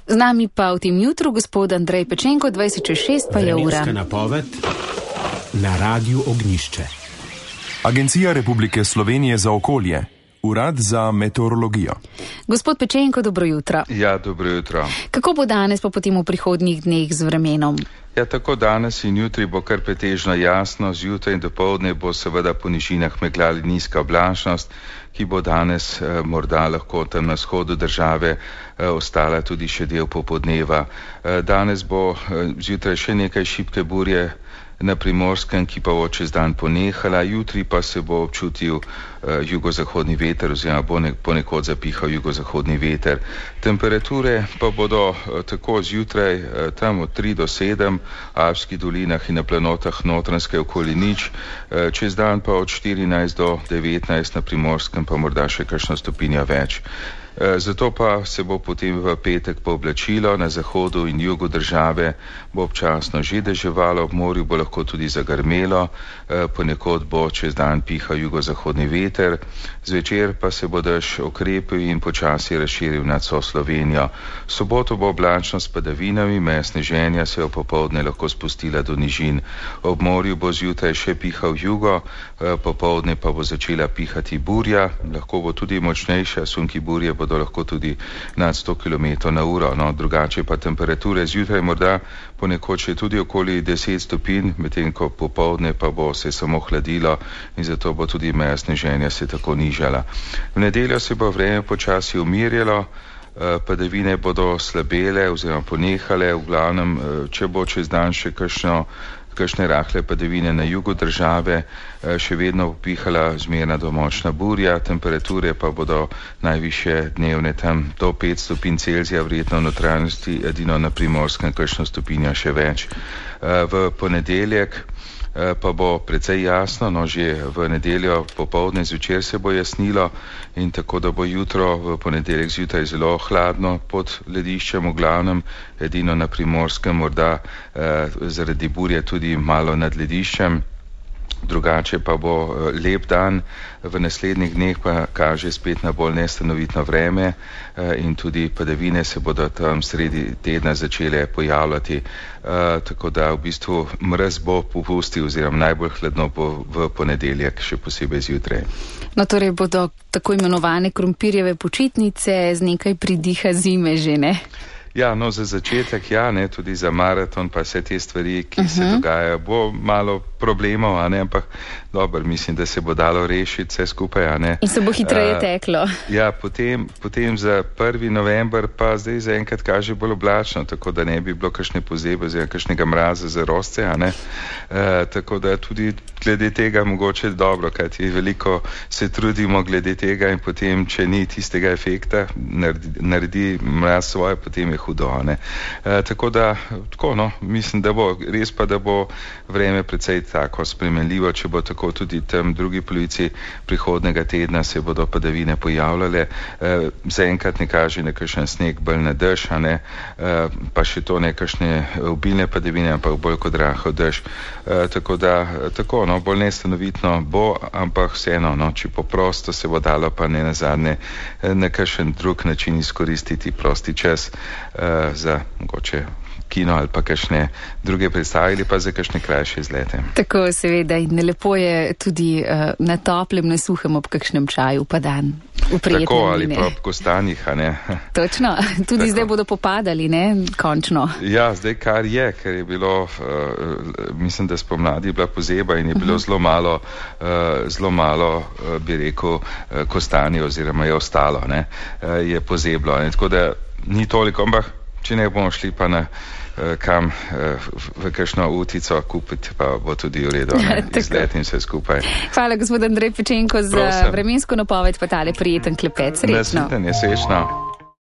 Z nami pa v tem jutru gospod Andrej Pečenko, 20:06 pa je ura. Vremenska napoved na Radiu Ognjišče. Agencija Republike Slovenije za okolje, Urad za meteorologijo. Gospod Pečenko, dobro jutro. Ja, dobro jutro. Kako bo danes pa potem v prihodnjih dneh z vremenom? Ja, tako danes in jutri bo kar pretežno jasno, zjutraj in dopoldne bo seveda po nižinah megla nizka oblačnost, ki bo danes morda lahko tam na vzhodu države ostala tudi še del popoldneva. Danes bo zjutraj še nekaj šibke burje na Primorskem, ki pa bo čez dan ponehala, jutri pa se bo občutil jugozahodni veter oziroma bo ponekod zapihal jugozahodni veter. Temperature pa bodo tako zjutraj tam od 3 do 7 v Alpskih dolinah in na planotah Notranjske okoli nič, čez dan pa od 14 do 19 na Primorskem pa morda še kakšno stopinjo več. Zato pa se bo potem v petek pooblačilo, na zahodu in jugu države bo občasno že deževalo, ob morju bo lahko tudi zagrmelo, ponekod bo čez dan pihal jugozahodni veter, zvečer pa se bo dež okrepil in počasi razširil nad vso Slovenijo. V soboto bo oblačno s padavinami, meja sneženja se je popoldne lahko spustila do nižin. Ob morju bo zjutraj še pihal jugo, popoldne pa bo začela pihati burja, lahko bo tudi močnejša, sunki burje bodo lahko tudi nad 100 km/h, no, drugače pa temperature zjutraj morda ponekod še tudi okoli 10 stopinj, medtem ko popoldne pa bo se samo hladilo in zato bo tudi meja sneženja se tako nižala. V nedeljo se bo vreme počasi umirjalo, padavine bodo slabele oziroma ponehale, v glavnem, če bo čez dan še kakšne rahle padavine na jugu države, še vedno pihala zmerna do močna burja, temperature pa bodo najvišje dnevne tam do 5 stopinj Celzija, verjetno v notranjosti, edino na Primorskem kakšno stopinjo še več. V ponedeljek pa bo precej jasno, no že v nedeljo popoldne zvečer se bo jasnilo in tako da bo jutro v ponedeljek zjutraj zelo hladno pod lediščem, v glavnem edino na Primorskem, morda zaradi burje tudi malo nad lediščem. Drugače pa bo lep dan, v naslednjih dneh pa kaže spet na bolj nestanovitno vreme in tudi padavine se bodo tam sredi tedna začele pojavljati, tako da v bistvu mraz bo popustil oziroma najbolj hladno bo v ponedeljek, še posebej zjutraj. No, torej bodo tako imenovane krompirjeve počitnice z nekaj pridiha zime že, ne? Ja, no, za začetek, ja, ne, tudi za maraton, pa vse te stvari, ki se dogajajo, bo malo problemov, a ne, ampak dobro, mislim, da se bo dalo rešiti vse skupaj, a ne. In se bo hitreje teklo. Ja, potem za 1. november pa zdaj zaenkrat kaže bolj oblačno, tako da ne bi bilo kakšne pozebe oziroma kakšnega mraza za rožce, a ne. Tako da tudi glede tega mogoče dobro, kajti veliko se trudimo glede tega in potem, če ni tistega efekta, naredi mraz svoje, potem je hudo, ne. Tako da, tako, no, mislim, da bo, res pa, da bo vreme precej tako spremenljivo, če bo tako tudi tam drugi polovici prihodnega tedna se bodo padavine pojavljale, zaenkrat ne kaže nekakšen sneg, bolj na dež, a ne, pa še to nekakšne obilne padavine, ampak bolj kot rahel dež, tako da, tako, no, bolj nestanovitno bo, ampak vseeno, no, če poprosto se bo dalo pa ne nazadnje na kakšen drug način izkoristiti prosti čas za mogoče kino ali pa kakšne druge predstave ali pa za kakšne krajše izlete. Tako, seveda, in lepo je tudi na toplem, na suhem ob kakšnem čaju pa dan. Tako, ali pa ob kostanjih, a ne. Točno, tudi tako. Zdaj bodo popadali, ne, končno. Ja, zdaj ker je bilo, mislim, da spomladi je bila pozeba in je bilo zelo malo, bi rekel, kostanje oziroma je ostalo, ne, je pozeblo, ne, tako da ni toliko, ampak če ne bomo šli pa na kam v kakšno utico kupiti, pa bo tudi v redu, izlet in vse skupaj. Hvala, gospod Andrej Pečenko, za vremensko napoved, pa tale prijeten klepet. Srečno. Nasvidenje, srečno.